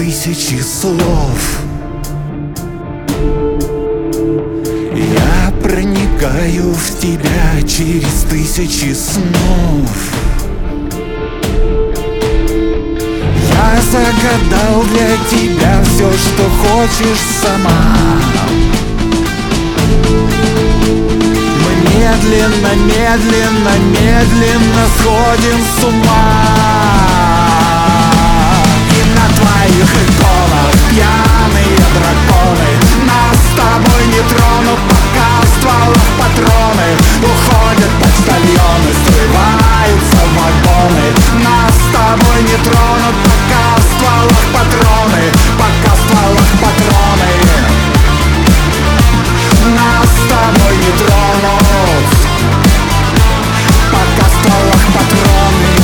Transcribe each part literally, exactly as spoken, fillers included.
тысячи слов. Я проникаю в тебя через тысячи снов. Я загадал для тебя все, что хочешь сама. Мы медленно, медленно, медленно сходим с ума. И на твоих иконах пьяные драконы нас с тобой не тронут, пока в стволах патроны. Уходят почтальоны, срываются вагоны. Нас с тобой не тронут, пока в стволах патроны. Пока в стволах патроны. Нас с тобой не тронут, пока в стволах патроны.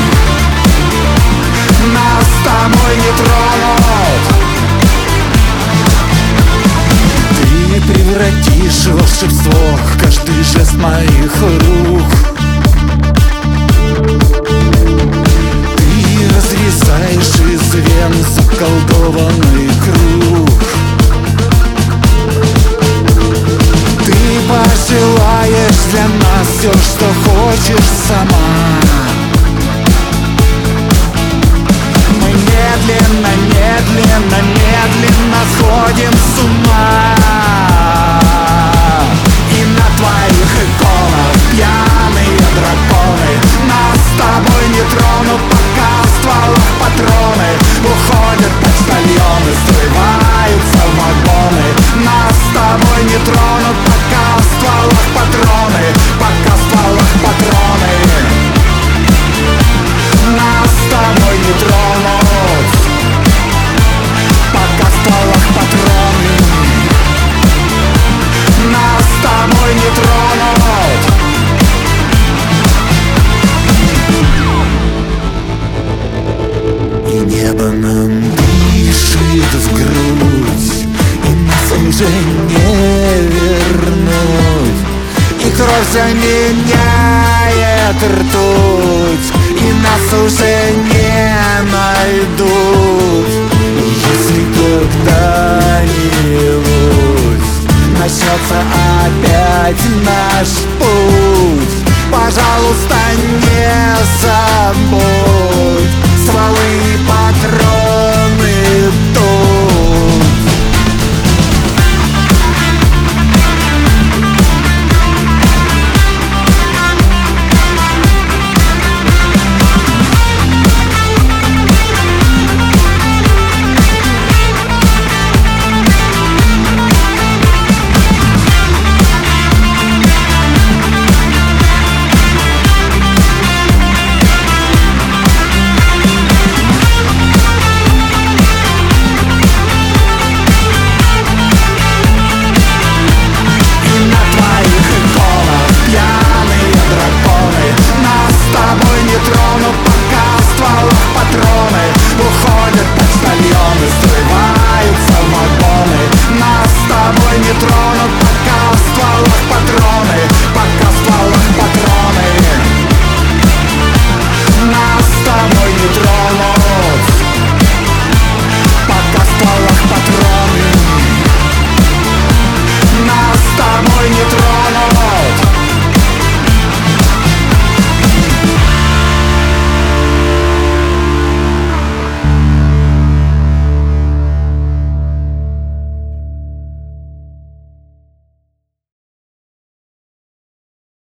Нас с тобой не тронут. Ты превратишь в волшебство каждый жест моих рук. Ты разрезаешь из вен заколдованный круг. Ты пожелаешь для нас все, что хочешь сама. Мы медленно, медленно, медленно сходим с ума. И на твоих иконах пьяные драконы нас с тобой не тронут, пока в стволах патроны. Уходят почтальоны, срываются вагоны. Нас с тобой не тронут, пока в стволах патроны. Пока в стволах патроны. Нас с тобой не тронут, пока в стволах патроны. Нас с тобой не тронут. И небо нам дышит в грудь, и нас уже не вернуть. И кровь заменяет ртуть, и нас уже не найдут. Если когда